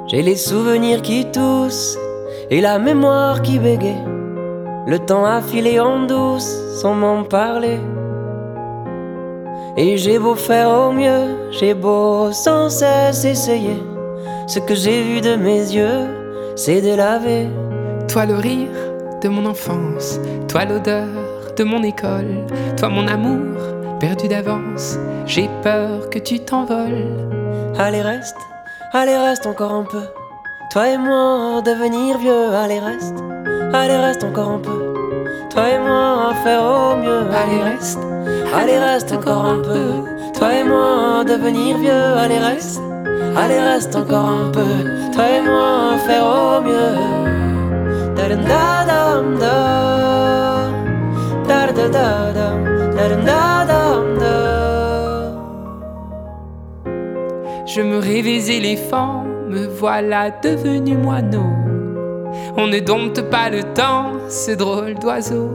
J'ai les souvenirs qui toussent et la mémoire qui bégaye. Le temps a filé en douce sans m'en parler. Et j'ai beau faire au mieux, j'ai beau sans cesse essayer. Ce que j'ai vu de mes yeux, c'est délavé. Toi le rire de mon enfance, toi l'odeur de mon école, toi mon amour perdu d'avance, j'ai peur que tu t'envoles. Allez reste encore un peu. Toi et moi devenir vieux, allez reste encore un peu. Toi et moi faire au mieux, allez reste encore un peu. Toi et moi devenir vieux, allez reste encore un peu. Toi et moi faire au mieux. Je me rêvais éléphant, me voilà devenu moineau. On ne dompte pas le temps, ce drôle d'oiseau.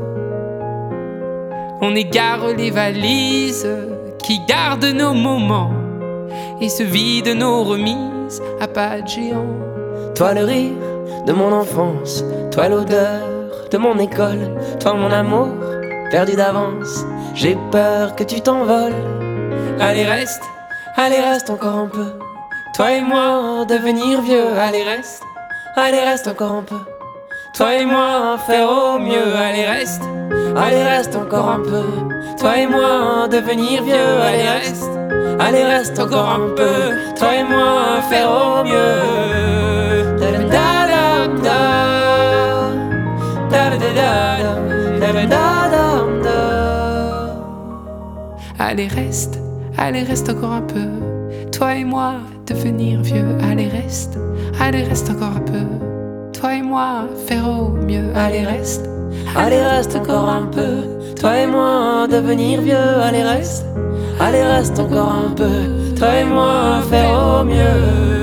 On égare les valises qui gardent nos moments et se vident nos remises à pas de géant. Toi le rire de mon enfance, toi l'odeur de mon école, toi mon amour perdu d'avance, j'ai peur que tu t'envoles. Allez reste encore un peu. Toi et moi devenir vieux, allez reste encore un peu. Toi et moi faire au mieux, allez reste encore un peu. Toi et moi devenir vieux, allez reste encore un peu. Toi et moi faire au mieux. Allez reste encore un peu. Toi et moi devenir vieux, allez reste encore un peu. Toi et moi faire au mieux, allez reste encore un peu. Toi et moi devenir vieux, allez reste encore un peu. Toi et moi faire au mieux.